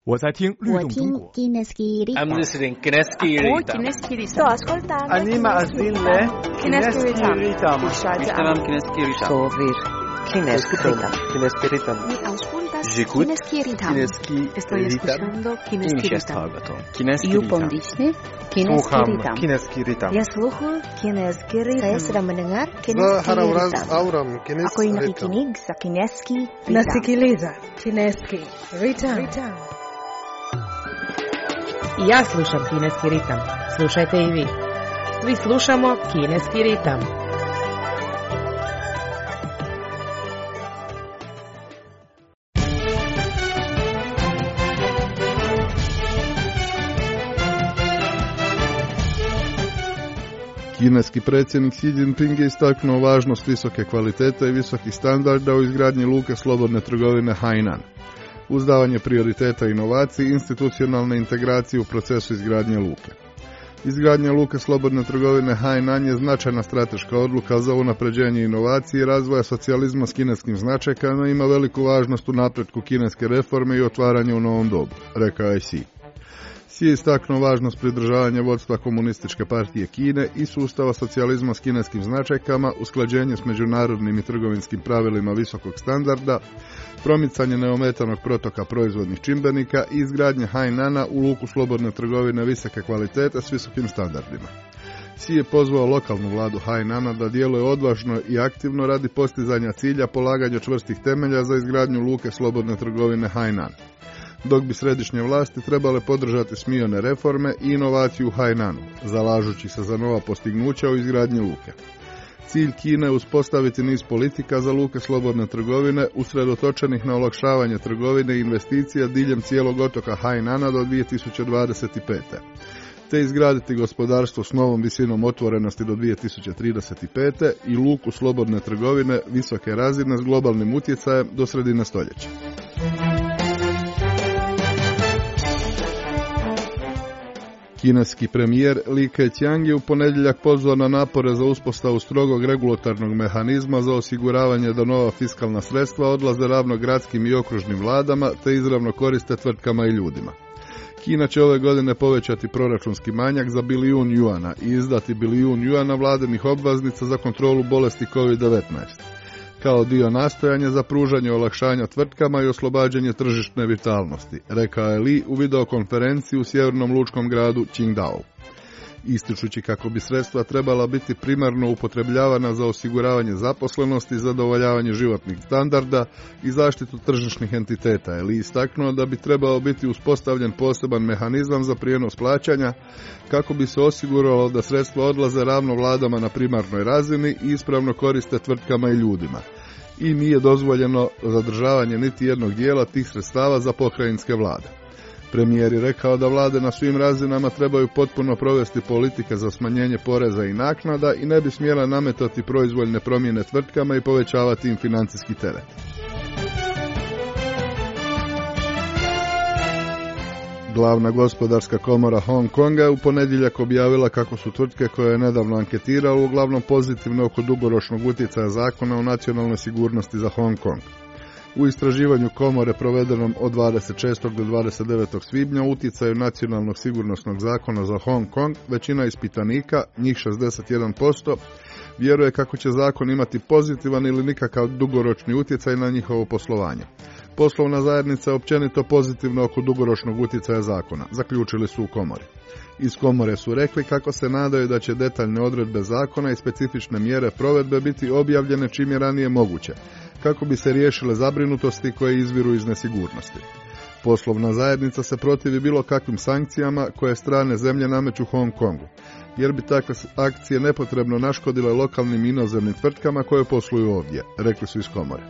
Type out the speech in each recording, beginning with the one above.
我在听律动中国。 I'm listening Kineski Ritam. Sto ascoltando. Anima Azille. Kineski Ritam. Ishtaram Kineski Ritam. Sovir Kineski Ritam. Kineski Ritam. Mi auscultas J'écoute Kineski Ritam. Kineski Estoy escuchando Kineski Ritam. Kineski You Ritam. pondisne Kineski Sluham Ritam. Kineski Ritam. Ya sluhu Kineski Ritam. Saya sedang mendengar Kineski Haravraz Ritam. Auram Ako ay Kineski Ritam. nakikinig sa Kineski Ritam. Nasikiliza Kineski Ritam. Ja slušam Kineski ritam. Slušajte i vi. Svi slušamo Kineski ritam. Kineski predsjednik Xi Jinping je istaknuo važnost visoke kvalitete i visokih standarda u izgradnji luke slobodne trgovine Hainan, uz davanje prioriteta inovaciji i institucionalne integracije u procesu izgradnje luke. Izgradnja luke slobodne trgovine Hainan je značajna strateška odluka za unapređenje inovacije i razvoja socijalizma s kineskim značajkama i ima veliku važnost u napretku kineske reforme i otvaranja u novom dobu, rekao je Xi. Xi je istaknuo važnost pridržavanja vodstva Komunističke partije Kine i sustava socijalizma s kineskim značajkama, usklađenje s međunarodnim i trgovinskim pravilima visokog standarda, promicanje neometanog protoka proizvodnih čimbenika i izgradnje Hainana u luku slobodne trgovine visoke kvalitete s visokim standardima. Xi je pozvao lokalnu vladu Hainana da djeluje odvažno i aktivno radi postizanja cilja polaganja čvrstih temelja za izgradnju luke slobodne trgovine Hainan, dok bi središnje vlasti trebale podržati smione reforme i inovaciju u Hainanu, zalažući se za nova postignuća u izgradnji luke. Cilj Kine je uspostaviti niz politika za luke slobodne trgovine usredotočenih na olakšavanje trgovine i investicija diljem cijelog otoka Hainana do 2025. te izgraditi gospodarstvo s novom visinom otvorenosti do 2035. i luku slobodne trgovine visoke razine s globalnim utjecajem do sredine stoljeća. Kineski premijer Li Keqiang je u ponedjeljak pozvao na napore za uspostavu strogog regulatornog mehanizma za osiguravanje da nova fiskalna sredstva odlaze ravno gradskim i okružnim vladama te izravno koriste tvrtkama i ljudima. Kina će ove godine povećati proračunski manjak za $1 bilijun i izdati $1 bilijun vladinih obveznica za kontrolu bolesti COVID-19, kao dio nastojanja za pružanje olakšanja tvrtkama i oslobađanje tržišne vitalnosti, rekao je Li u videokonferenciji u sjevernom lučkom gradu Qingdao. Ističući kako bi sredstva trebala biti primarno upotrebljavana za osiguravanje zaposlenosti, zadovoljavanje životnih standarda i zaštitu tržišnih entiteta, je Li istaknuo da bi trebao biti uspostavljen poseban mehanizam za prijenos plaćanja kako bi se osiguralo da sredstva odlaze ravno vladama na primarnoj razini i ispravno koriste tvrtkama i ljudima. I nije dozvoljeno zadržavanje niti jednog dijela tih sredstava za pokrajinske vlade. Premijer je rekao da vlade na svim razinama trebaju potpuno provesti politike za smanjenje poreza i naknada i ne bi smjela nametati proizvoljne promjene tvrtkama i povećavati im financijski teret. Glavna gospodarska komora Hong Konga je u ponedjeljak objavila kako su tvrtke koje je nedavno anketiralo uglavnom pozitivne oko dugoročnog utjecaja zakona o nacionalnoj sigurnosti za Hong Kong. U istraživanju komore provedenom od 26. do 29. svibnja o utjecaju nacionalnog sigurnosnog zakona za Hong Kong, većina ispitanika, njih 61%, vjeruje kako će zakon imati pozitivan ili nikakav dugoročni utjecaj na njihovo poslovanje. Poslovna zajednica je općenito pozitivna oko dugoročnog utjecaja zakona, zaključili su u komori. Iz komore su rekli kako se nadaju da će detaljne odredbe zakona i specifične mjere provedbe biti objavljene čim je ranije moguće, kako bi se riješile zabrinutosti koje izviru iz nesigurnosti. Poslovna zajednica se protivi bilo kakvim sankcijama koje strane zemlje nameću Hong Kongu, jer bi takve akcije nepotrebno naškodile lokalnim i inozemnim tvrtkama koje posluju ovdje, rekli su iz komore.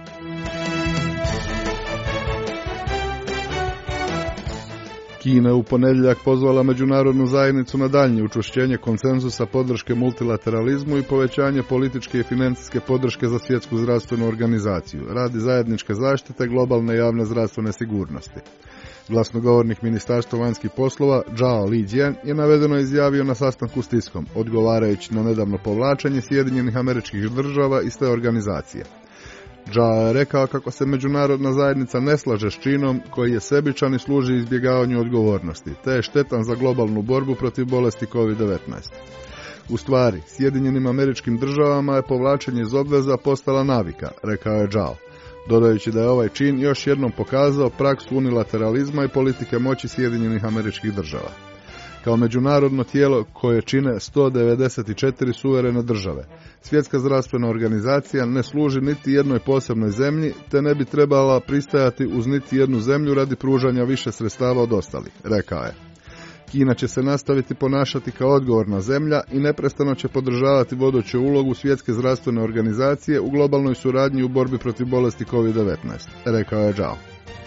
Kina je u ponedjeljak pozvala međunarodnu zajednicu na daljnje učvršćenje konsenzusa podrške multilateralizmu i povećanje političke i financijske podrške za svjetsku zdravstvenu organizaciju radi zajedničke zaštite globalne javne zdravstvene sigurnosti. Glasnogovornik Ministarstva vanjskih poslova Zhao Lijian je navedeno izjavio na sastanku s tiskom, odgovarajući na nedavno povlačenje Sjedinjenih Američkih Država iz te organizacije. Zhao je rekao kako se međunarodna zajednica ne slaže s činom koji je sebičan i služi izbjegavanju odgovornosti, te je štetan za globalnu borbu protiv bolesti COVID-19. U stvari, Sjedinjenim Američkim Državama je povlačenje iz obveza postala navika, rekao je Zhao, dodajući da je ovaj čin još jednom pokazao praksu unilateralizma i politike moći Sjedinjenih Američkih Država. Kao međunarodno tijelo koje čine 194 suverene države, Svjetska zdravstvena organizacija ne služi niti jednoj posebnoj zemlji, te ne bi trebala pristajati uz niti jednu zemlju radi pružanja više sredstava od ostalih, rekao je. Kina će se nastaviti ponašati kao odgovorna zemlja i neprestano će podržavati vodeću ulogu Svjetske zdravstvene organizacije u globalnoj suradnji u borbi protiv bolesti COVID-19, rekao je Zhao.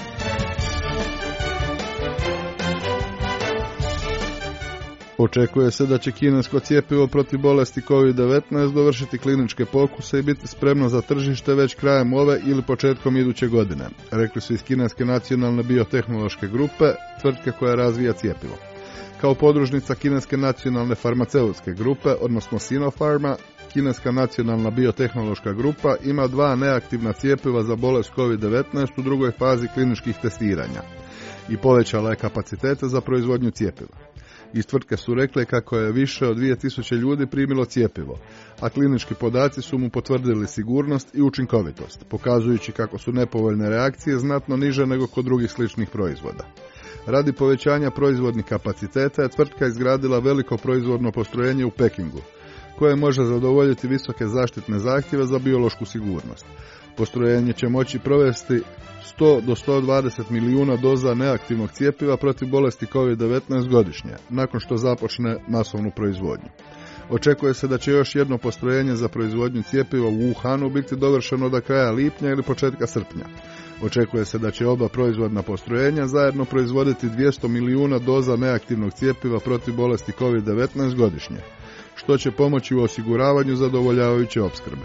Očekuje se da će kinesko cjepivo protiv bolesti COVID-19 dovršiti kliničke pokuse i biti spremno za tržište već krajem ove ili početkom iduće godine, rekli su iz Kineske nacionalne biotehnološke grupe, tvrtke koja razvija cjepivo. Kao podružnica Kineske nacionalne farmaceutske grupe, odnosno Sinopharma, Kineska nacionalna biotehnološka grupa ima 2 neaktivna cjepiva za bolest COVID-19 u drugoj fazi kliničkih testiranja i povećala je kapacitete za proizvodnju cjepiva. Iz tvrtke su rekli kako je više od 2000 ljudi primilo cjepivo, a klinički podaci su mu potvrdili sigurnost i učinkovitost, pokazujući kako su nepovoljne reakcije znatno niže nego kod drugih sličnih proizvoda. Radi povećanja proizvodnih kapaciteta je tvrtka izgradila veliko proizvodno postrojenje u Pekingu, koje može zadovoljiti visoke zaštitne zahtjeve za biološku sigurnost. Postrojenje će moći provesti 100 do 120 milijuna doza neaktivnog cjepiva protiv bolesti COVID-19 godišnje, nakon što započne masovnu proizvodnju. Očekuje se da će još jedno postrojenje za proizvodnju cjepiva u Wuhanu biti dovršeno do kraja lipnja ili početka srpnja. Očekuje se da će oba proizvodna postrojenja zajedno proizvoditi 200 milijuna doza neaktivnog cjepiva protiv bolesti COVID-19 godišnje, što će pomoći u osiguravanju zadovoljavajuće opskrbe.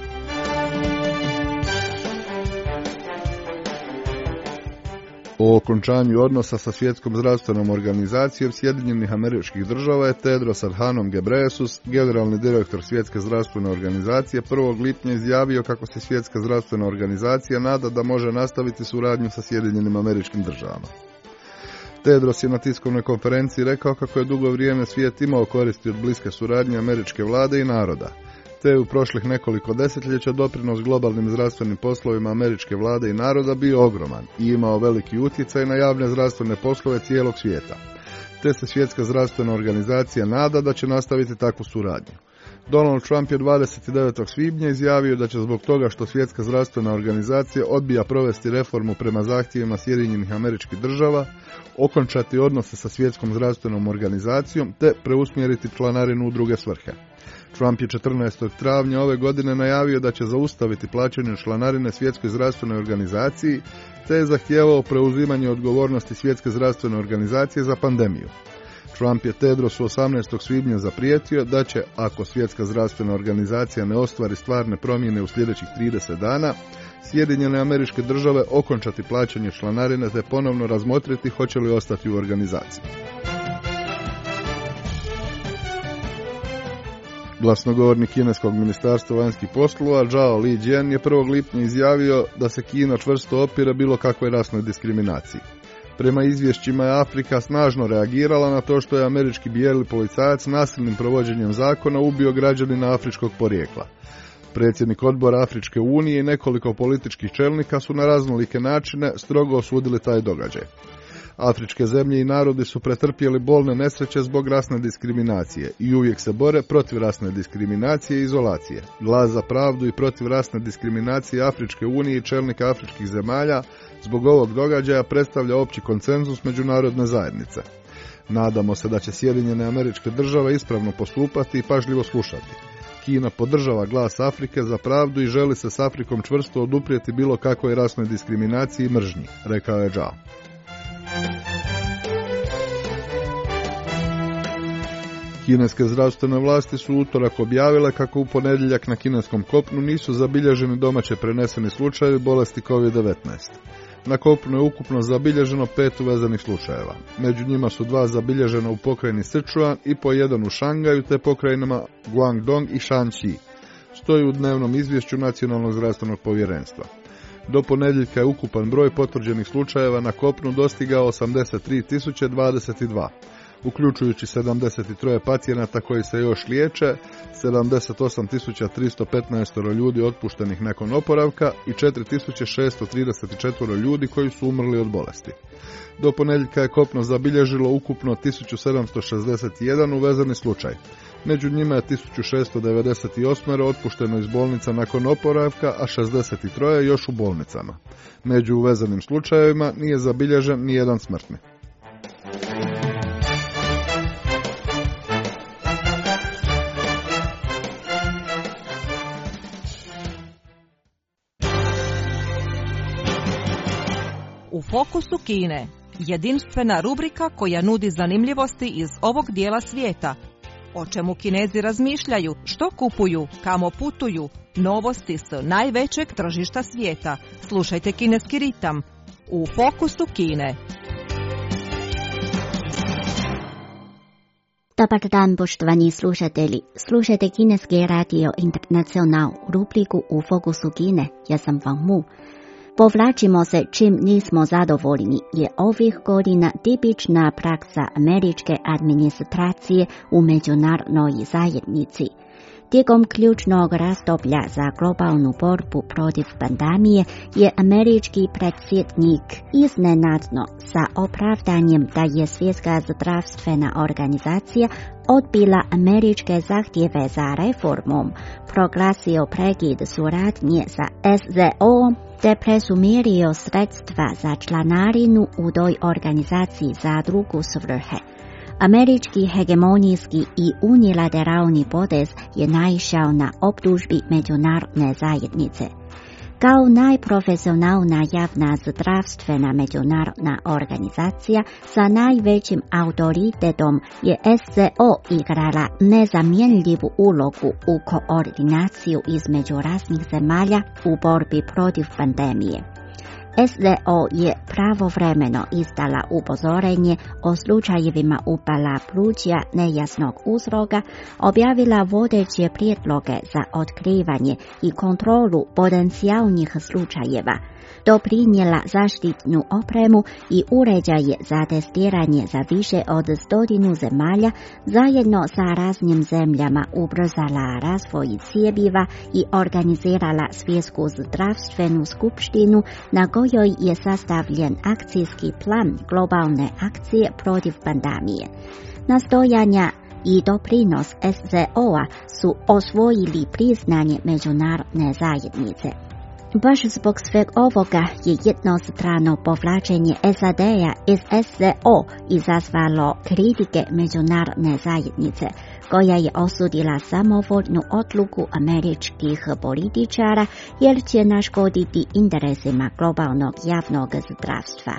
O okončanju odnosa sa Svjetskom zdravstvenom organizacijom Sjedinjenih Američkih Država je Tedros Adhanom Ghebreyesus, generalni direktor Svjetske zdravstvene organizacije, 1. lipnja izjavio kako se Svjetska zdravstvena organizacija nada da može nastaviti suradnju sa Sjedinjenim Američkim Državama. Tedros je na tiskovnoj konferenciji rekao kako je dugo vrijeme svijet imao koristi od bliske suradnje američke vlade i naroda, te je u prošlih nekoliko desetljeća doprinos globalnim zdravstvenim poslovima američke vlade i naroda bio ogroman i imao veliki utjecaj na javne zdravstvene poslove cijelog svijeta, te se Svjetska zdravstvena organizacija nada da će nastaviti takvu suradnju. Donald Trump je 29. svibnja izjavio da će zbog toga što Svjetska zdravstvena organizacija odbija provesti reformu prema zahtjevima Sjedinjenih Američkih Država, okončati odnose sa Svjetskom zdravstvenom organizacijom te preusmjeriti članarinu u druge svrhe. Trump je 14. travnja ove godine najavio da će zaustaviti plaćanje članarine Svjetskoj zdravstvenoj organizaciji, te je zahtijevao preuzimanje odgovornosti Svjetske zdravstvene organizacije za pandemiju. Trump je Tedrosu 18. svibnja zaprijetio da će, ako Svjetska zdravstvena organizacija ne ostvari stvarne promjene u sljedećih 30 dana, Sjedinjene Američke Države okončati plaćanje članarine te ponovno razmotriti hoće li ostati u organizaciji. Glasnogovornik kineskog ministarstva vanjskih poslova Zhao Lijian je 1. lipnja izjavio da se Kina čvrsto opire bilo kakvoj rasnoj diskriminaciji. Prema izvješćima je Afrika snažno reagirala na to što je američki bijeli policajac nasilnim provođenjem zakona ubio građanina afričkog porijekla. Predsjednik odbora Afričke unije i nekoliko političkih čelnika su na raznolike načine strogo osudili taj događaj. Afričke zemlje i narodi su pretrpjeli bolne nesreće zbog rasne diskriminacije i uvijek se bore protiv rasne diskriminacije i izolacije. Glas za pravdu i protiv rasne diskriminacije Afričke unije i čelnika afričkih zemalja zbog ovog događaja predstavlja opći konsenzus međunarodne zajednice. Nadamo se da će Sjedinjene Američke Države ispravno postupati i pažljivo slušati. Kina podržava glas Afrike za pravdu i želi se s Afrikom čvrsto oduprijeti bilo kakvoj rasnoj diskriminaciji i mržnji, rekao je Zhao. Kineske zdravstvene vlasti su utorak objavile kako u ponedjeljak na kineskom kopnu nisu zabilježeni domaće preneseni slučajevi bolesti COVID-19. Na kopnu je ukupno zabilježeno 5 uvezenih slučajeva. Među njima su 2 zabilježena u pokrajini Sichuan i po 1 u Šangaju te pokrajinama Guangdong i Shanxi. stoji u dnevnom izvješću Nacionalnog zdravstvenog povjerenstva. Do ponedjeljka je ukupan broj potvrđenih slučajeva na kopnu dostigao 83.022, uključujući 73 pacijenata koji se još liječe, 78.315 ljudi otpuštenih nakon oporavka i 4.634 ljudi koji su umrli od bolesti. Do ponedjeljka je kopno zabilježilo ukupno 1761 uvezeni slučaj. Među njima je 1698 otpušteno iz bolnica nakon oporavka, a 63 još u bolnicama. Među uvezenim slučajevima nije zabilježen ni jedan smrtni. U fokusu Kine, jedinstvena rubrika koja nudi zanimljivosti iz ovog dijela svijeta. O čemu Kinezi razmišljaju, što kupuju, kamo putuju, novosti s najvećeg tržišta svijeta. Slušajte Kineski ritam u fokusu Kine. Dobar dan, poštovani slušatelji. Slušajte Kineski radio Internacional, rubriku u fokusu Kine. Ja sam Wang Mu. Povlačimo se čim nismo zadovoljni je ovih godina tipična praksa američke administracije u međunarodnoj zajednici. Tijekom ključnog razdoblja za globalnu borbu protiv pandemije je američki predsjednik iznenadno sa opravdanjem da je Svjetska zdravstvena organizacija odbila američke zahtjeve za reformom, proglasio prekid suradnje sa SZO te presumirio sredstva za članarinu u toj organizaciji za drugu svrhe. Američki hegemonijski i unilateralni potez je naišao na optužbi međunarodne zajednice. Kao najprofesionalna javna zdravstvena međunarodna organizacija sa najvećim autoritetom je SZO igrala nezamjenljivu ulogu u koordinaciju između raznih zemalja u borbi protiv pandemije. SZO je pravovremeno izdala upozorenje o slučajevima upala pluća nejasnog uzroka, objavila vodeće prijedloge za otkrivanje i kontrolu potencijalnih slučajeva, doprinijela zaštitnu opremu i uređaje za testiranje za više od 100 zemalja, zajedno sa raznim zemljama ubrzala razvoj cjepiva i organizirala Svjetsku zdravstvenu skupštinu na kojoj je sastavljen akcijski plan globalne akcije protiv pandemije. Nastojanja i doprinos SZO-a su osvojili priznanje međunarodne zajednice. Baš zbog sveg ovoga je jednostrano povlačenje SAD-a iz SZO izazvalo kritike međunarodne zajednice, koja je osudila samovoljnu odluku američkih političara jer će naškoditi interesima globalnog javnog zdravstva.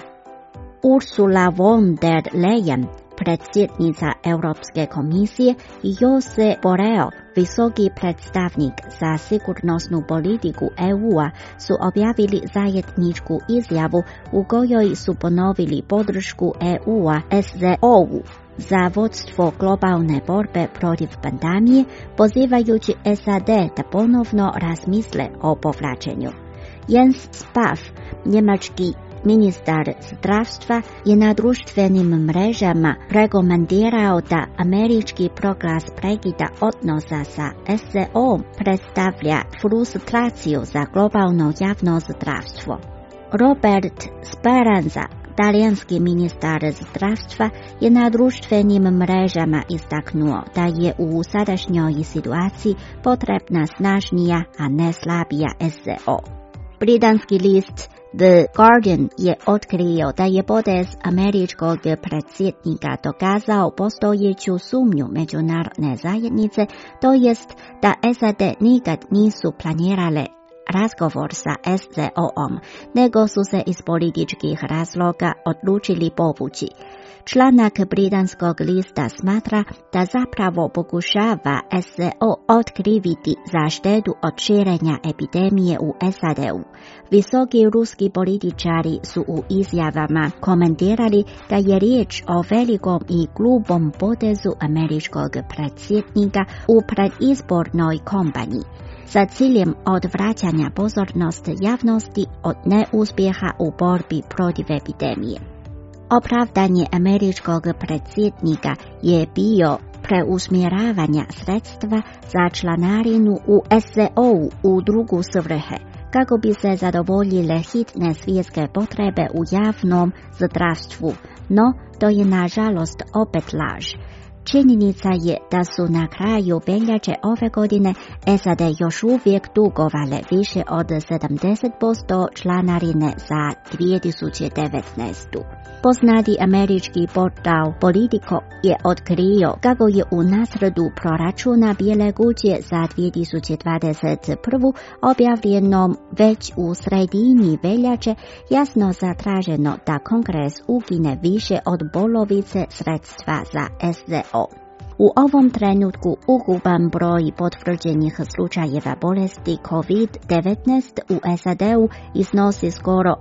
Ursula von der Leyen, predsjednica Europske komisije, i Jose Borrell, visoki predstavnik za sigurnosnu politiku EU-a, su objavili zajedničku izjavu u kojoj su ponovili podršku EU-a SZO-u za vodstvo globalne borbe protiv pandemije, pozivajući SAD da ponovno razmisle o povlačenju. Jens Spahn, njemački ministar zdravstva, je na društvenim mrežama rekomendirao da američki proglas prekida odnosa sa SZO predstavlja frustraciju za globalno javno zdravstvo. Robert Speranza, talijanski ministar zdravstva, je na društvenim mrežama istaknuo da je u sadašnjoj situaciji potrebna snažnija, a ne slabija SZO. Britanski list The Guardian je otkrio da je potez američkog predsjednika dokazao postojeću sumnju međunarodne zajednice, to jest da SAD nikad nisu planirale razgovor sa SZO-om, nego su se iz političkih razloga odlučili povući. Članak britanskog lista smatra da zapravo pokušava SZO otkriviti za štetu od širenja epidemije u SAD-u. Visoki ruski političari su u izjavama komentirali da je riječ o velikom i grubom potezu američkog predsjednika u predizbornoj kampanji. sa ciljem odvraćanja pozornosti javnosti od neuspjeha u borbi protiv epidemije. Opravdanje američkog predsjednika je bio preusmjeravanja sredstva za članarinu u SZO-u u drugu svrhe, kako bi se zadovoljile hitne svjetske potrebe u javnom zdravstvu, no to je nažalost opet laž. Činjenica je da su na kraju veljače ove godine SAD još uvijek dugovale više od 70% članarine za 2019. Poznati američki portal Politico je otkrio kako je u nacrtu proračuna Bijele kuće za 2021. objavljenom već u sredini veljače jasno zatraženo da Kongres ukine više od polovice sredstva za SZO. U ovom trenutku ukupan broj potvrđenih slučajeva bolesti COVID-19 u SAD-u iznosi skoro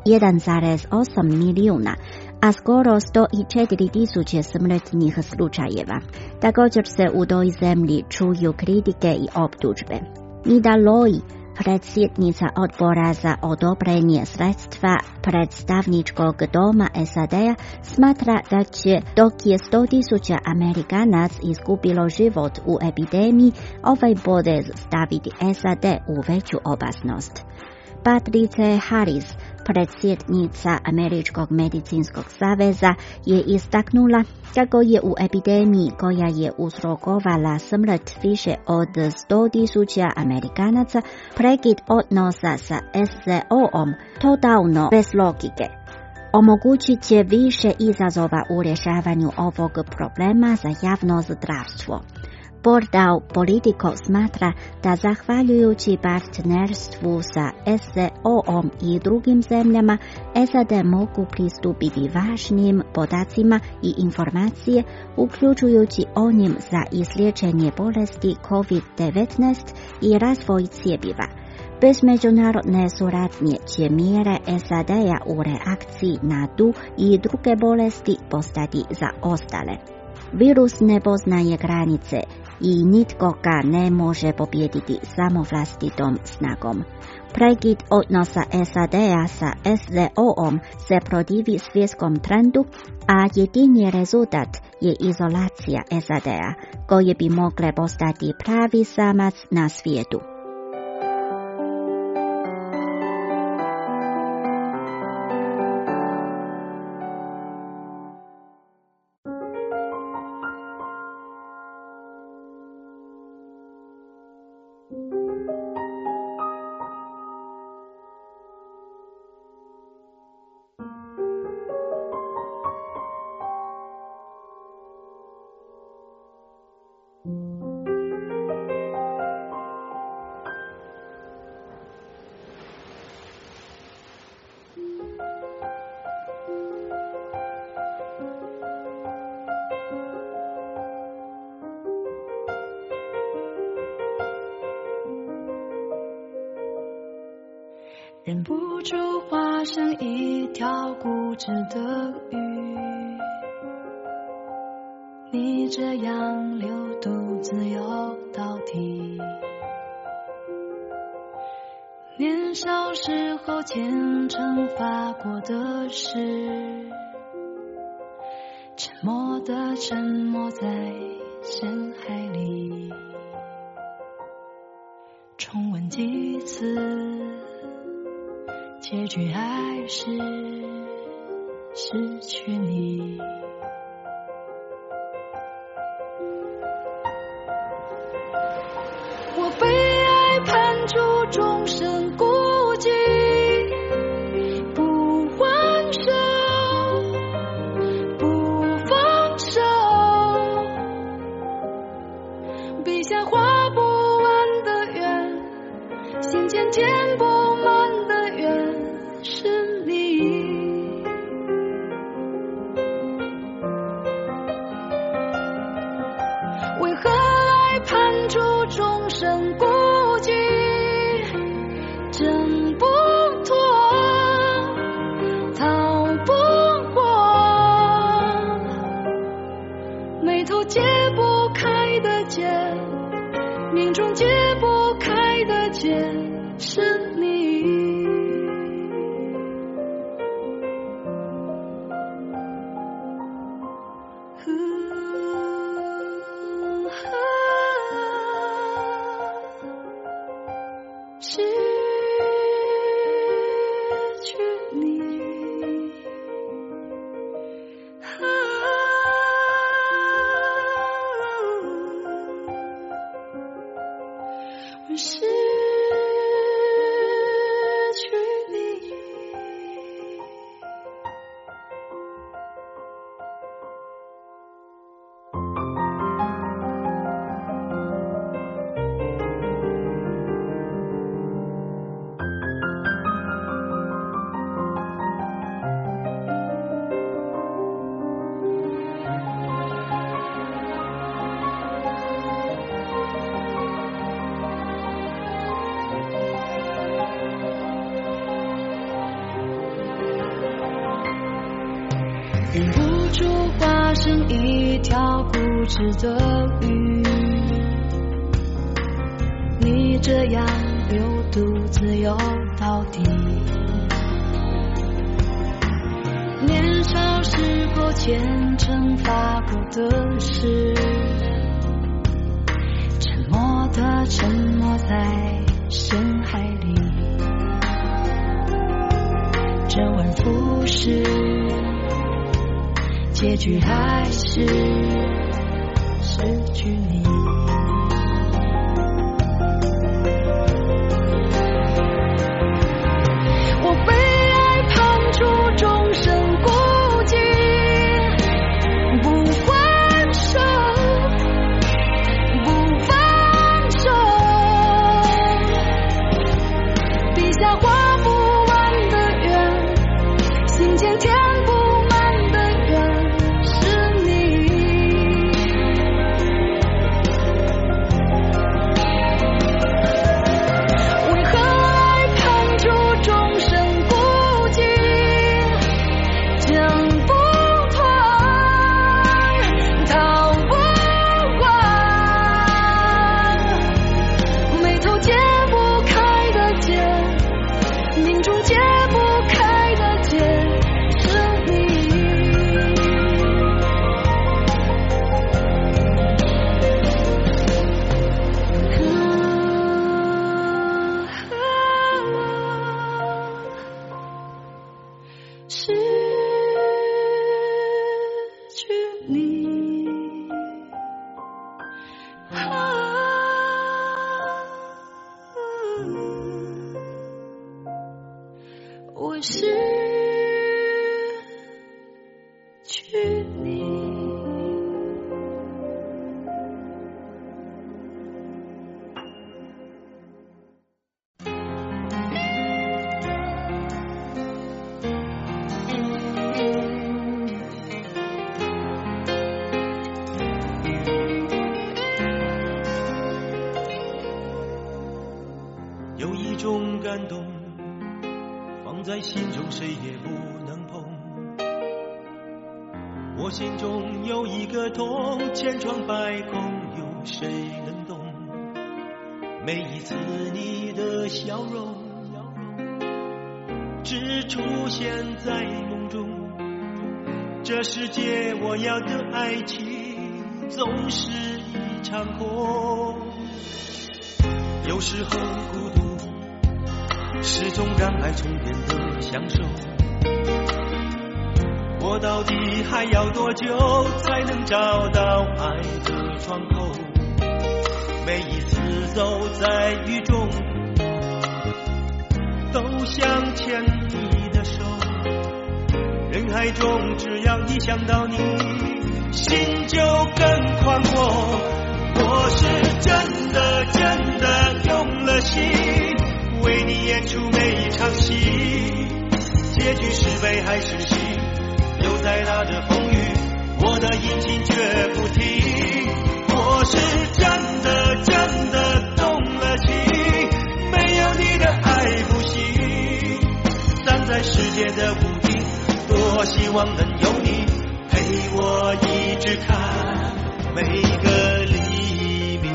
1,8 milijuna, a skoro 104.000 smrtnih slučajeva. Također se u toj zemlji čuju kritike i optužbe. Nida Loi, predsjednica odbora za odobrenje sredstva predstavničkog doma SAD-a, smatra da će, dok je 100.000 Amerikanac izgubilo život u epidemiji, ovaj potez staviti SAD u veću opasnost. Patrice Harris, predsjednica Američkog medicinskog saveza, je istaknula kako je u epidemiji koja je uzrokovala smrt više od 100.000 Amerikanaca prekid odnosa sa SZO-om totalno bez logike. Omogućit će više izazova u rješavanju ovog problema za javno zdravstvo. Portal Politico smatra da zahvaljujući partnerstvu sa SZO-om i drugim zemljama, SAD mogu pristupiti važnim podacima i informacije, uključujući onim za izliječenje bolesti COVID-19 i razvoj cjepiva. Bez međunarodne suradnje će mjere SAD-a u reakciji na tu i druge bolesti postati zaostale. Virus ne poznaje granice i nitko ga ne može pobijediti samo vlastitom snagom. Prekid odnosa SAD-a sa SZO-om se protivi svjetskom trendu, a jedini rezultat je izolacija SAD-a, koje bi mogle postati pravi samac na svijetu. 忍不住化成一条固执的鱼，你这样流独自游到底。年少时候虔诚发过的誓，沉默的沉没在深海里，重温几次，结局还是失去你。我被爱判处终身孤寂，不还手，不放手，笔下画不完的圆，心间填不满的缘是你。 处化成一条固执的鱼，你这样又独自游到底。年少时过虔诚发过的誓，沉默的沉没在深海里，周而复始，结局还是失去你。我被爱碰触，终身孤寂，不还手，不放手，笔下画不完的圆，心间填不满的缘，是你。为何爱碰触，终身孤寂，挣不脱，逃不过，眉头解不开的结，命中解不开的结，是你。失去你，我失去你。 有一种感动放在心中谁也不能碰，我心中有一个痛，千疮百孔有谁能懂？每一次你的笑容只出现在梦中，这世界我要的爱情总是一场空。有时候孤独是种让爱充电的享受，我到底还要多久才能找到爱的窗口？每一次走在雨中都想牵你的手，人海中只要一想到你，心就更宽阔。我是真的真的用了心，为你演出每一场戏，结局是悲还是喜，又再大的风雨，我的引擎却不停。我是真的真的动了情，没有你的爱不行。站在世界的屋顶，多希望能有你陪我一直看每个黎明。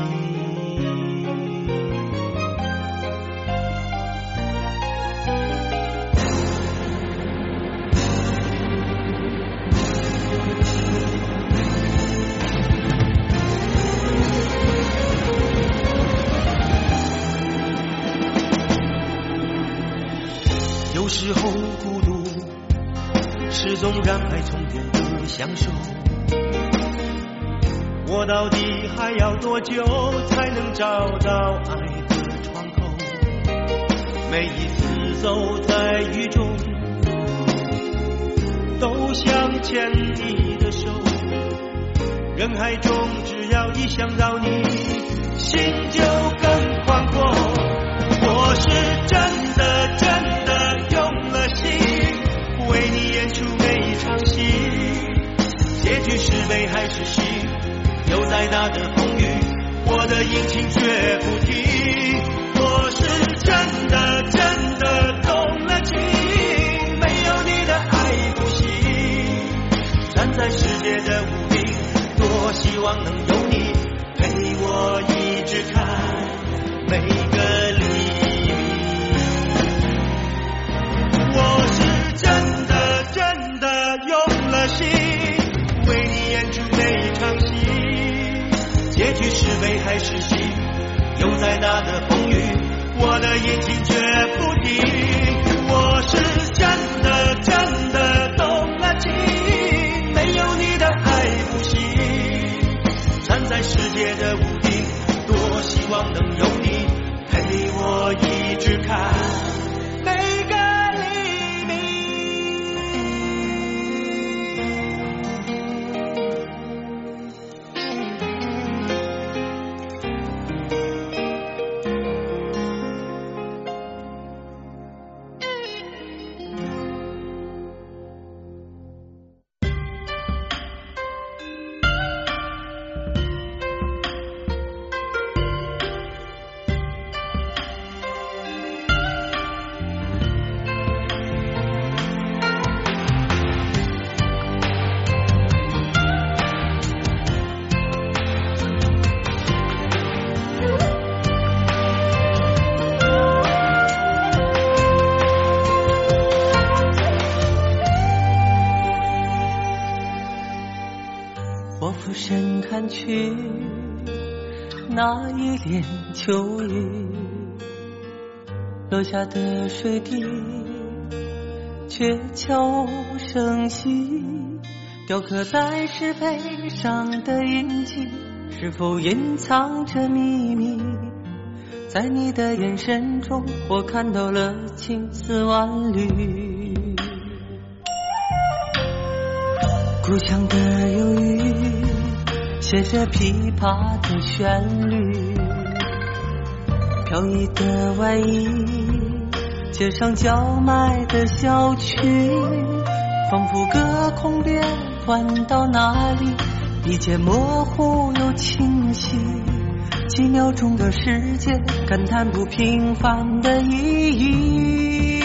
有时候孤独是种让爱充电的享受，我到底还要多久才能找到爱的窗口？每一次走在雨中都想牵你的手，人海中只要一想到你，心就更宽阔。我是真的真的用了心，为你演出每一场戏，结局是悲还是喜，有再大的风雨，我的引擎却不停。我是真的真的动了情，没有你的爱不行。站在世界的屋顶，多希望能有你陪我一直看每个黎明。我是真的真的用了心，为你演出每一场戏，结局是悲还是喜，又在哪的风雨，我的引擎却不停。我是真的真的动了情，没有你的爱不行。站在世界的屋顶，多希望能有你陪我一直看每个黎明。 看去那一帘秋雨，落下的水滴却悄无声息，雕刻在石碑上的印记，是否隐藏着秘密？在你的眼神中，我看到了千丝万缕。故乡的忧郁写着琵琶的旋律，飘逸的外衣街上叫卖的小曲，仿佛隔空变换到哪里，一切模糊又清晰，几秒钟的时间感叹不平凡的意义。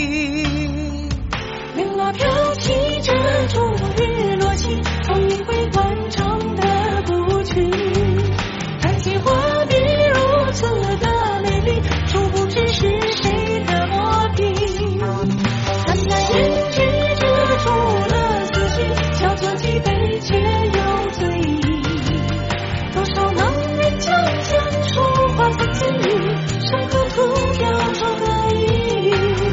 铃落飘起这烛日落起，风一回惯常的舞曲，看见画面如此的美丽，殊不知是谁的磨笔。淡淡胭脂遮住了思绪，小酒几杯却有醉意。多少盲人将讲述花风自语，伤口涂雕出的意义。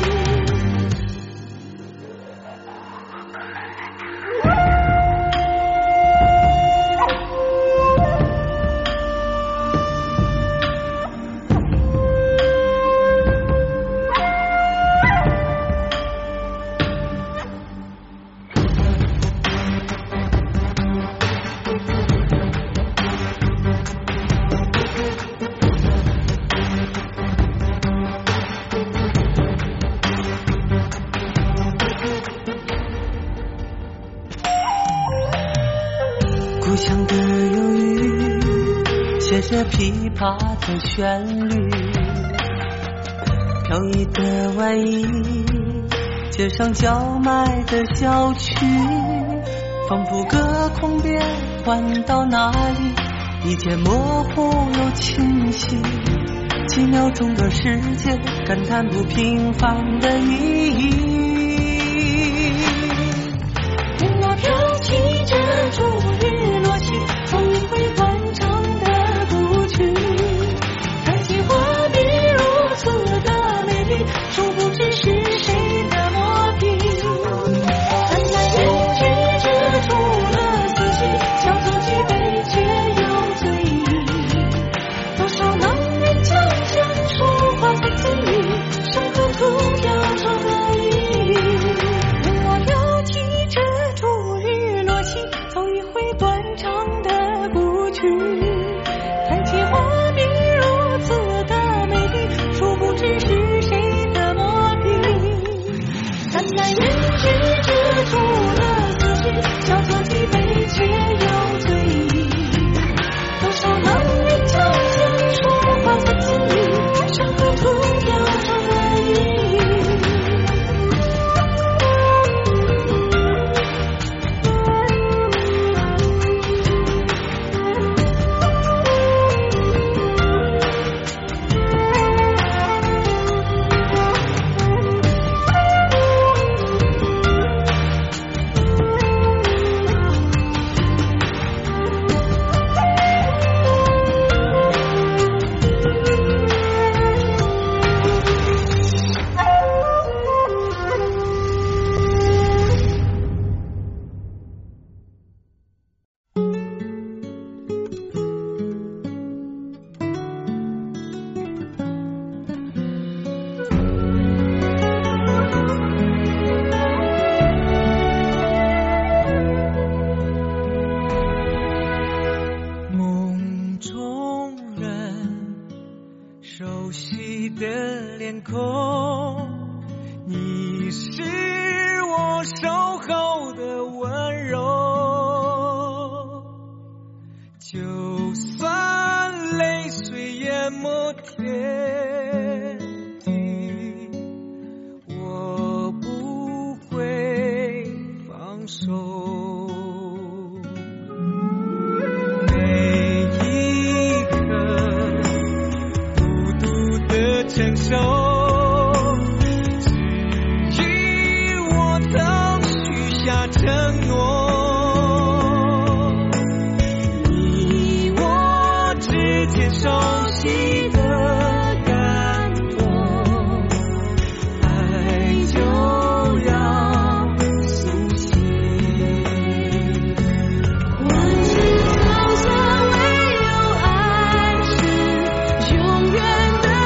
故乡的忧郁写着琵琶的旋律，飘逸的外衣街上叫卖的小曲，仿佛隔空变换到哪里，一切模糊又清晰，几秒钟的时间感叹不平凡的意义。铃落飘起这烛日落起，风一回惯常的舞曲，看见画面如此的美丽，殊不知是谁的磨笔。淡淡胭脂遮住了思绪，小酒几杯却有醉意。多少盲人将讲述花风自语，伤口涂雕出的意义。 口，你是我守候的温柔，就算泪水淹没天地，我不会放手。承受，至于我曾许下承诺，你我之间熟悉的感动，爱就要苏醒。万事沧桑，唯有爱是永远的。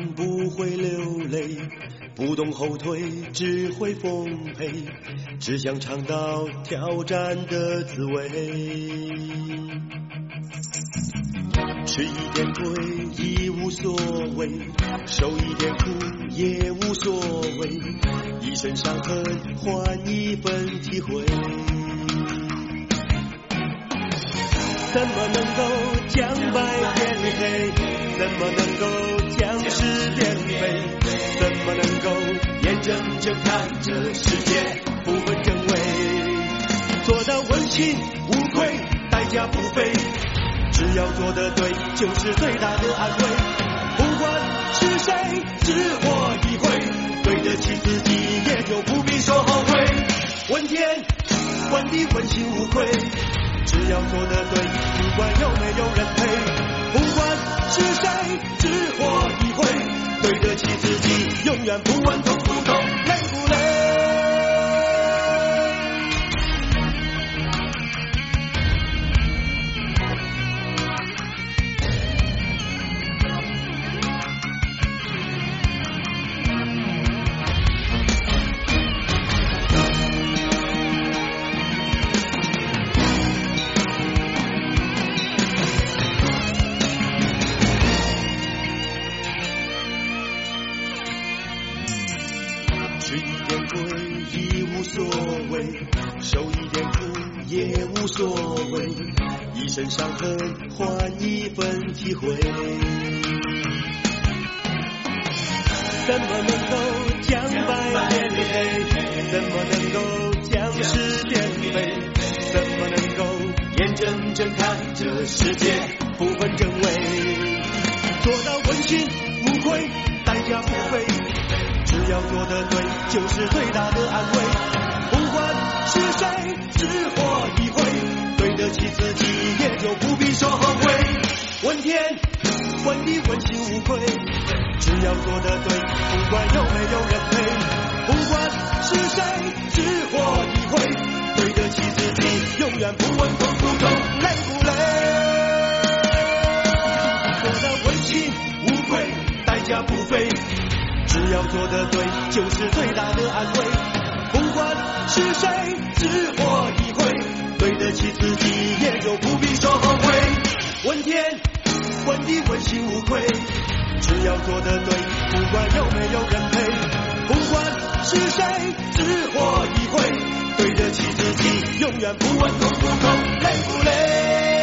不会流泪，不懂后退，只会奉陪，只想尝到挑战的滋味。吃一点亏已无所谓，受一点苦也无所谓，一身伤痕换一份体会。怎么能够将白变黑？怎么能够将是变废？怎么能够眼睁睁看着世界不分真伪？做到问心无愧，代价不菲，只要做得对，就是最大的安慰。不管是谁，只活一回，对得起自己，也就不必说后悔。问天问地问心无愧，只要做得对，不管有没有人陪。不管是谁，只活一回，对得起自己，永远不问痛不痛，累不累。受一点苦也无所谓，一身伤痕换一份体会。怎么能够将白变黑？怎么能够将是变废？怎么能够眼睁睁看着世界不分真伪？做到问心无愧，代价不菲，只要做得对，就是最大的安慰。不管是谁，只活一回，对得起自己，也就不必说后悔。问天问地问心无愧，只要做得对，不管有没有人陪。不管是谁，只活一回，对得起自己，永远不问痛不痛，累不累。做到问心无愧，代价不菲，只要做得对，就是最大的安慰。不管是谁，只活一回，对得起自己，也就不必说后悔。问天问地问心无愧，只要做得对，不管有没有人陪。不管是谁，只活一回，对得起自己，永远不问痛不痛，累不累。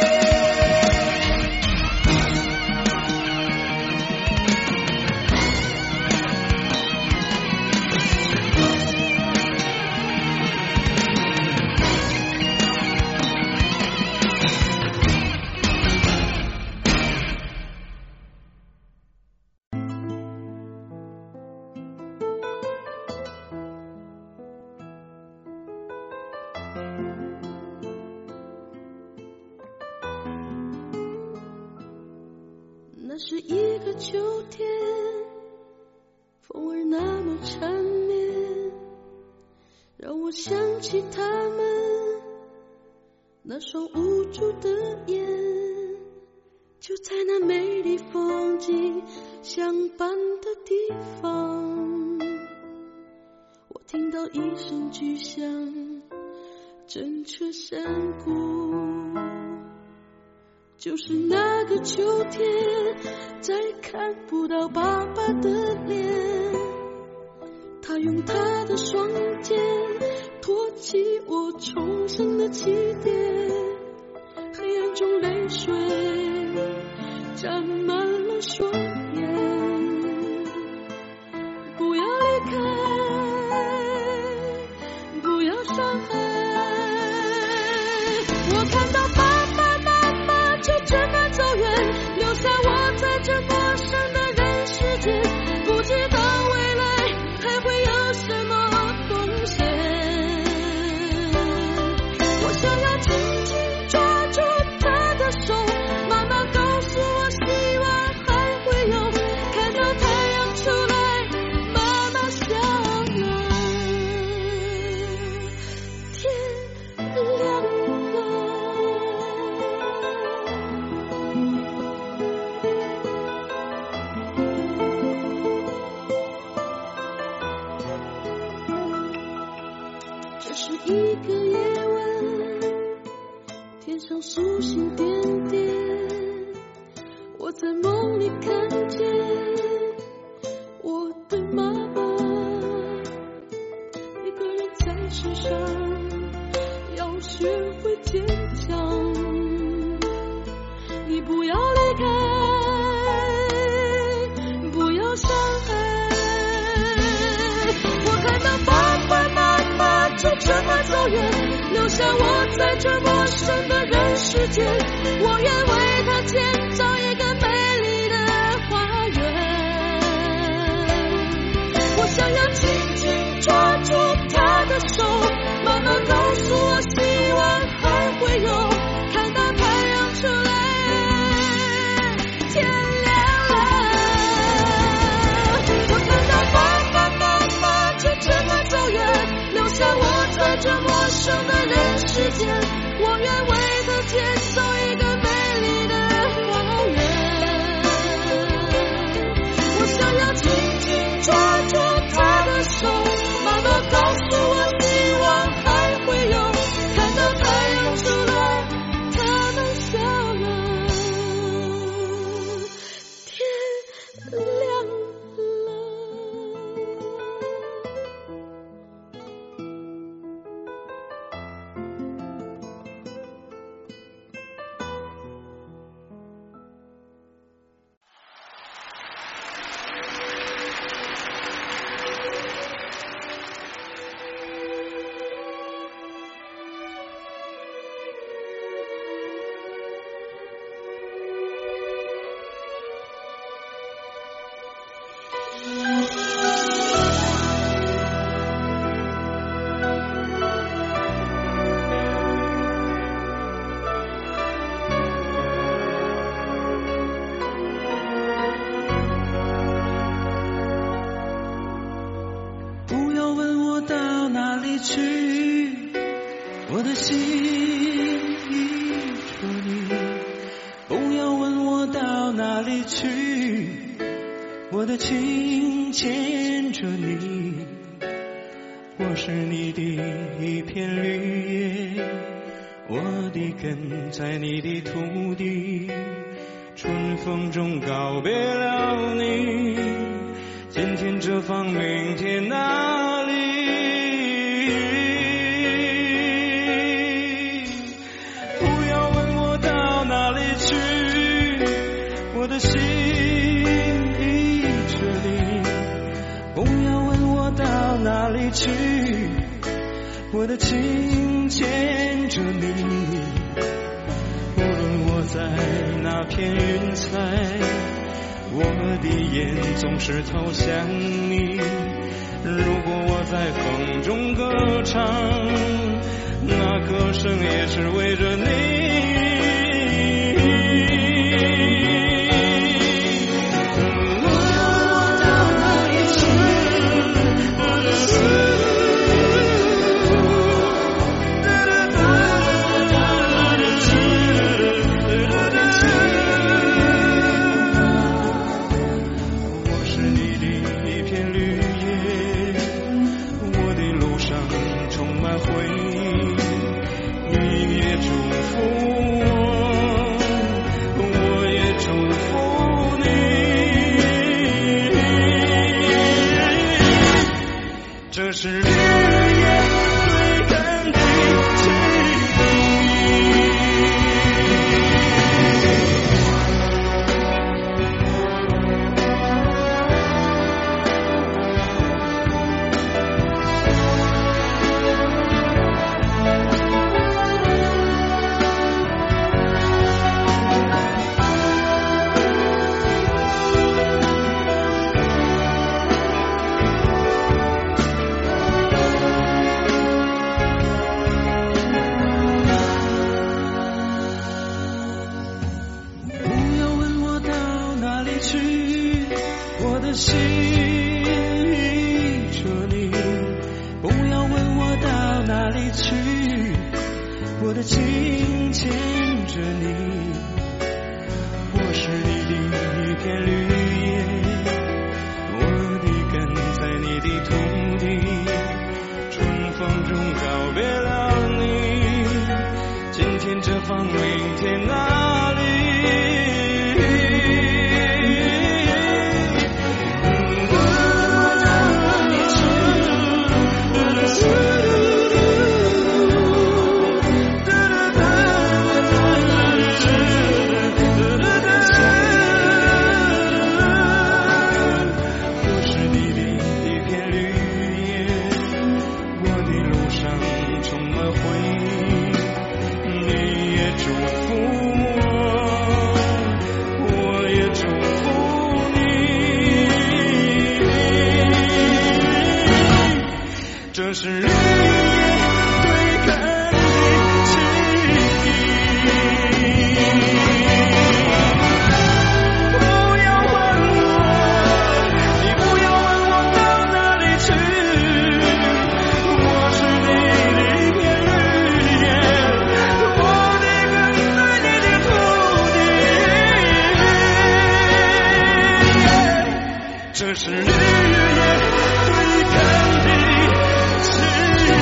那是一个秋天，风儿那么缠绵，让我想起他们那双无助的眼，就在那美丽风景相伴的地方，我听到一声巨响，震彻山谷。就是那个秋天，再看不到爸爸的脸，他用他的双肩托起我重生的起点，黑暗中泪水沾满了双眼。不要离开，不要伤害，我看到爸爸妈妈就这么走远，留下我在这陌生的人世间，不知道未来还会有什么风险。我想要紧紧抓住他的手，妈妈告诉我希望一个夜晚，天上星星点点，我在梦里看见我的妈妈。一个人在世上要学会坚强，你不要离开，不要伤害。我看到爸爸妈妈就这么走远，留下我在这陌生的人世间，我愿为他建造一个美丽的花园。我想要紧紧抓住他的手，慢慢告诉我希望还会有，看到太阳出来，天亮了。我看到爸爸妈妈就这么走远，留下我在这陌生的人世间，我愿为他建造一个美丽的花园。我想要紧紧抓住他的手，慢慢告诉我希望还会有，看到太阳出来，他们笑了，天亮了。 不要问我到哪里去，我的心依着你。不要问我到哪里去，我的情牵着你。我是你的一片绿叶，我的根在你的土地。春风中告别了你，今天这方，明天那里。不要问我到哪里去，我的心依着你。不要问我到哪里去，我的情牵着你。无论我在那片云彩，我的眼总是投向你。如果我在风中歌唱，那歌声也是为着你。这是绿叶最干的记心依着你，不要问我到哪里去，我的情牵着你。我是你的一片绿叶，我的根在你的土地，春风中告别了是日夜对抗的是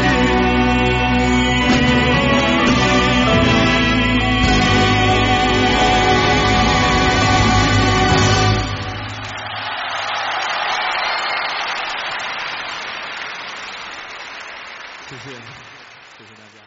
谢谢大家。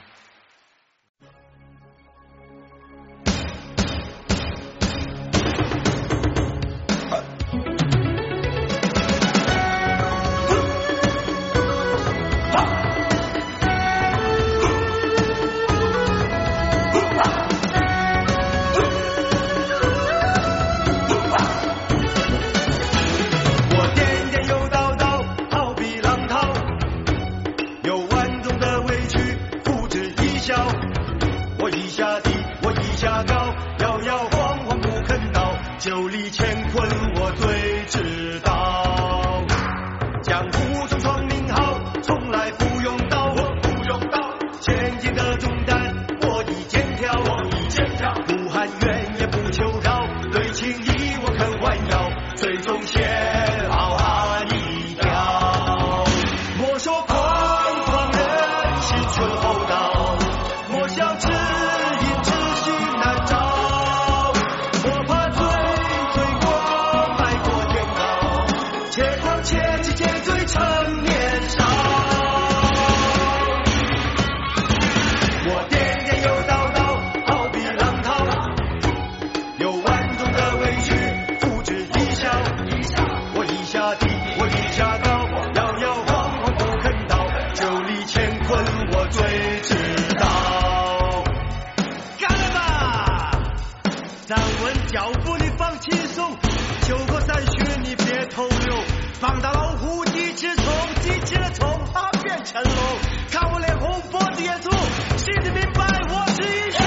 九里乾坤我最知道，江湖中闯名号，从来不用刀，我不用刀，前进的重担我已肩挑，不喊冤也不求饶，对情义我肯弯腰，最终写好汉一条。莫说狂狂人心存厚道，莫笑知音知心难找，莫怕且只借醉成年少，我颠颠又倒倒，好比浪涛，有万种的委屈，付之一笑。我一下低，我一下高，摇摇晃晃不肯倒，九里乾坤我最知道。干了吧！站稳脚步你放轻松，酒过三巡你别偷溜。放大老虎一只虫，机器的虫它变成龙，看我脸红脖子也粗，心里明白我是英雄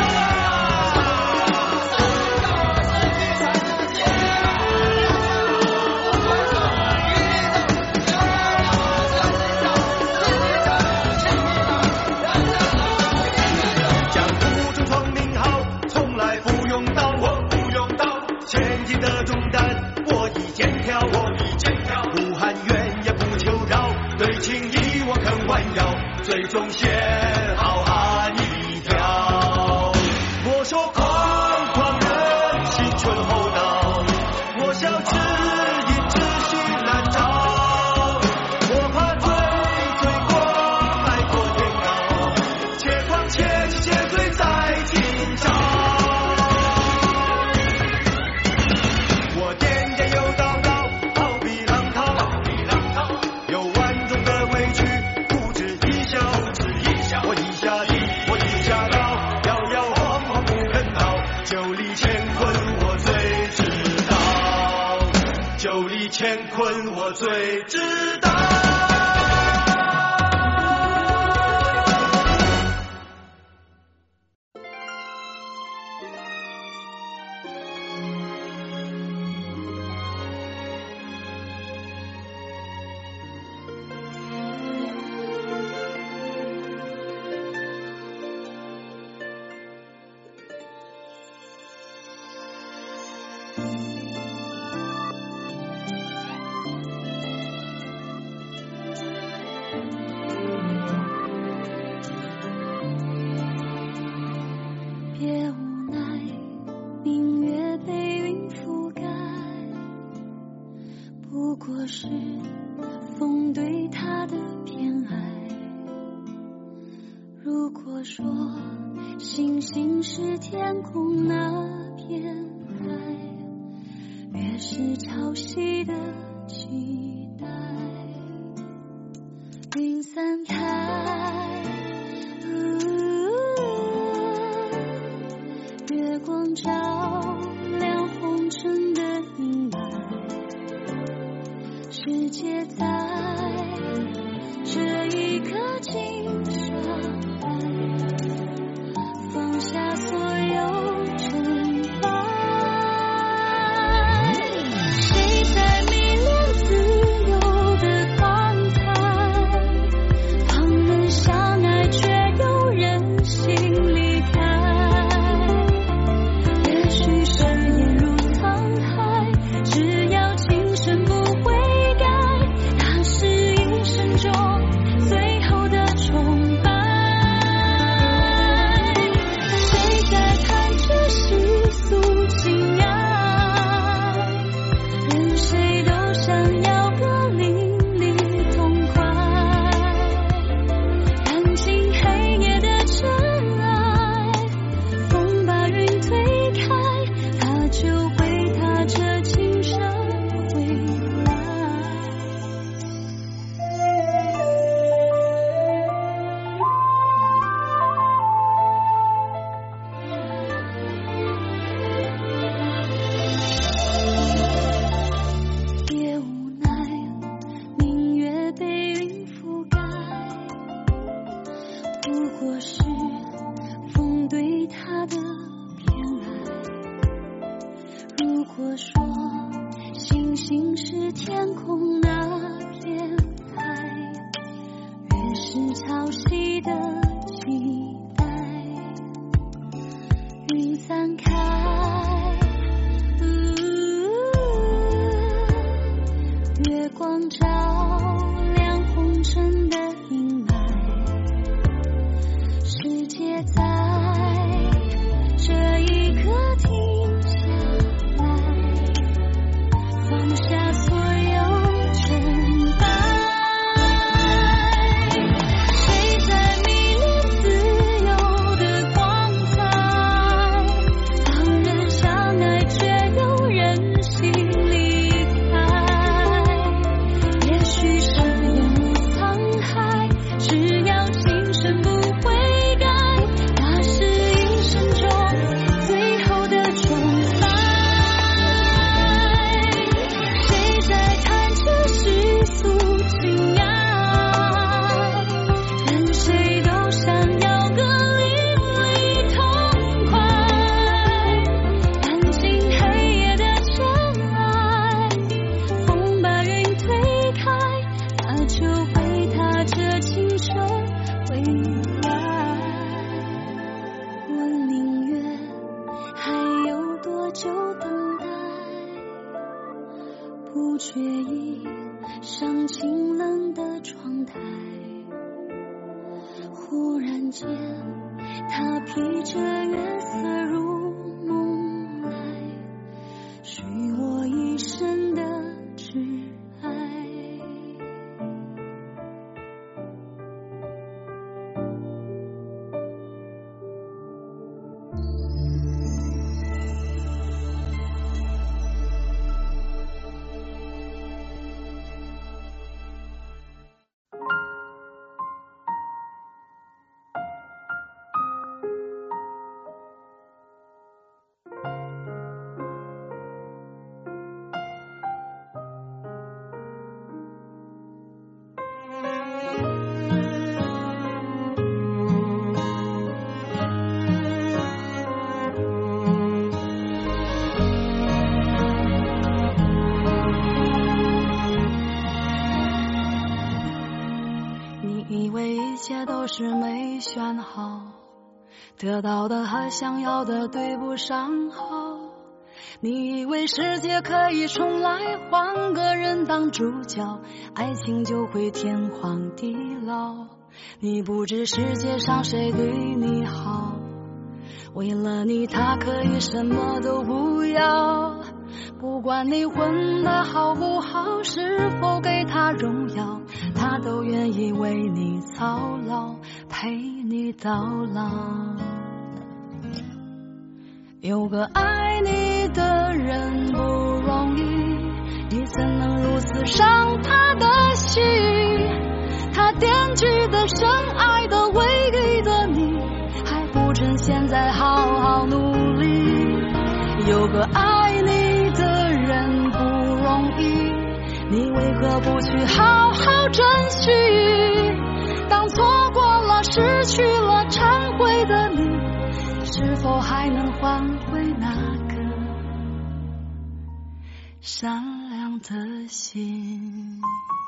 江湖中闯名号，从来不用刀，我不用刀，前进的重担我已肩挑，不喊冤也不求饶，对情义我肯弯腰，最终写好汉一条。莫说狂狂人心存厚道，莫笑知音知心难找，莫怕醉过迈过天高，且狂且急且醉在今朝。我颠颠又倒倒，好比浪涛，有万种的委屈，付之一笑。我一下低，我一下高，摇摇晃晃不肯倒，九里乾坤我最知道，九里乾坤我最知道。 是风对他的偏爱。如果说星星是天空那片海，月是潮汐的期待。云散开，月光照亮红尘的阴霾。世界在这一刻静下来，放下所有尘埃。谁在迷恋自由的光彩？旁人相爱，却有人心离开。也许誓言如沧海，只要情深不悔改。 月光照亮红尘的阴霾，世界在这一刻停下来，放下所有尘埃。谁在迷恋自由的光彩？旁人相爱却有人心离开。也许是永无沧海，只要今生不悔改，那是一生中最后的崇拜。谁在看着世俗情爱？任谁都想要个淋漓痛快，安静黑夜的尘埃，风把云推开，那就会踏着青春未来。我宁愿还有多久等待，不觉意上清冷的窗台。忽然间，他披着月色入梦来，许我一生的挚爱。 你以为一切都是没选好，得到的和想要的对不上号。你以为世界可以重来，换个人当主角，爱情就会天荒地老。你不知世界上谁对你好，为了你他可以什么都不要。不管你混得好不好，是否给他荣耀，他都愿意为你操劳，陪你到老。有个爱你的人不容易，你怎能如此伤他的心？他惦记的深爱的唯一的你，还不趁现在好好努力。有个爱你的人不容易，你为何不去好好珍惜？当错过了失去了忏悔的你，是否还能换回那个善良的心？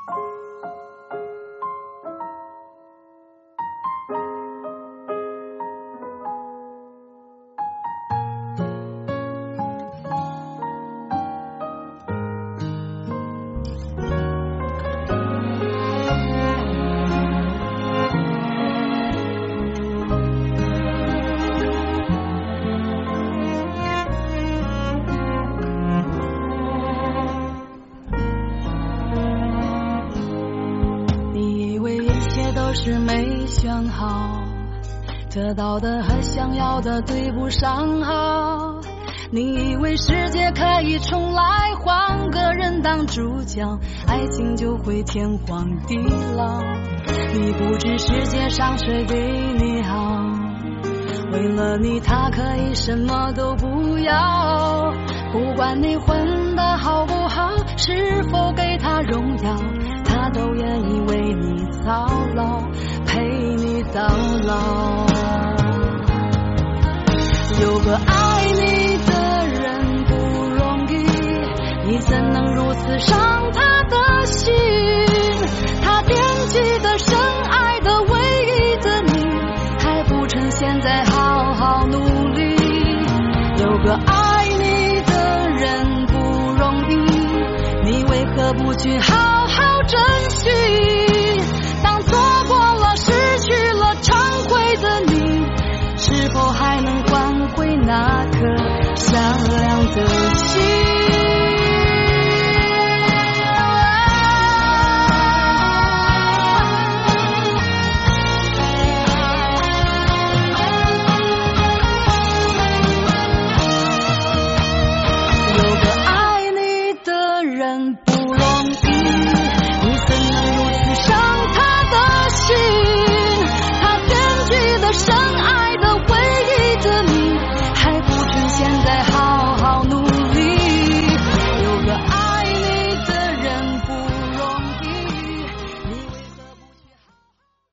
都是没选好，得到的和想要的对不上号。你以为世界可以重来，换个人当主角，爱情就会天荒地老。你不知世界上谁对你好，为了你他可以什么都不要。不管你混得好不好，是否给他荣耀，他都愿意为你操劳，陪你到老。有个爱你的人不容易，你怎能如此伤他的心？他惦记的深爱的唯一的你，还不趁现在好好努力。有个爱你的人不容易，你为何不不去好好珍惜。当错过了失去了忏悔的你，是否还能换回那颗善良的心？